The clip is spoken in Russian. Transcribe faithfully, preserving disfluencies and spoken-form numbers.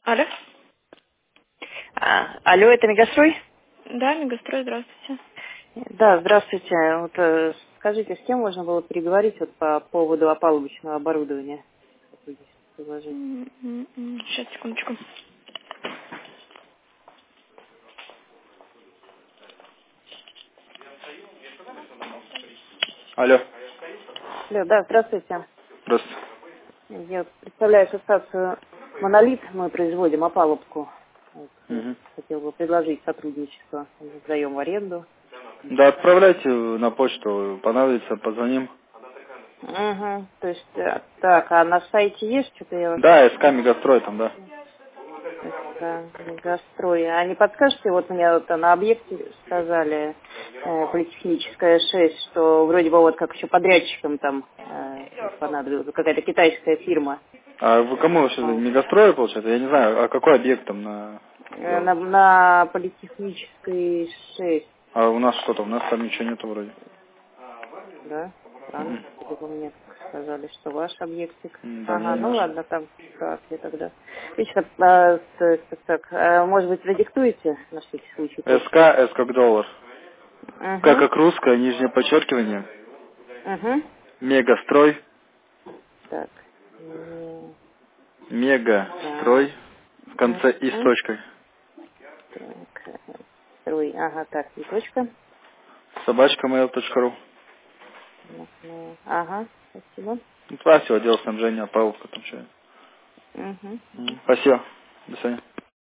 Алло? А, алло, это Мегастрой? Да, Мегастрой, здравствуйте. Да, здравствуйте. Вот, э, скажите, с кем можно было переговорить вот по поводу опалубочного оборудования? Как вы здесь предложили? Сейчас, секундочку. Алло. Алло, да, здравствуйте. Здравствуйте. Я представляю ассоциацию «Монолит». Мы производим опалубку. Вот, я Мгм. хотела бы предложить сотрудничество. Мы сдаем в аренду. Да, отправляйте на почту. Понадобится, позвоним. Угу. То есть, э, так, а на сайте есть что-то я вас... Да, СК Мегастрой там, да. СК Мегастрой. А не подскажете, вот мне вот на объекте сказали, э, политехническая шесть, что вроде бы вот как еще подрядчикам там э, понадобилась какая-то китайская фирма. А вы кому вообще? Вот. Мегастрой, получается? Я не знаю, а какой объект там на... Э, На, на политехнической шесть, А у нас что-то? У нас там ничего нету вроде. да? Странно. Мгм. Вроде бы мне сказали, что ваш объектик. М, Да, Ага, не ну наш. ладно, там ситуация тогда. Отлично, а, так, так, так, а, может быть, продиктуете на всякий случай СК, почту? С как доллар. К Угу, как русское, нижнее подчеркивание. угу. Мегастрой. Так. М, да. Мегастрой. В конце и с Мгм. точкой. Так. э, Второй. Ага, так, и точка. Собачка mail точка ру. Ну, ага, спасибо. Ну, туда все, отдел снабжения, Павловка там что. Угу. Спасибо. До свидания.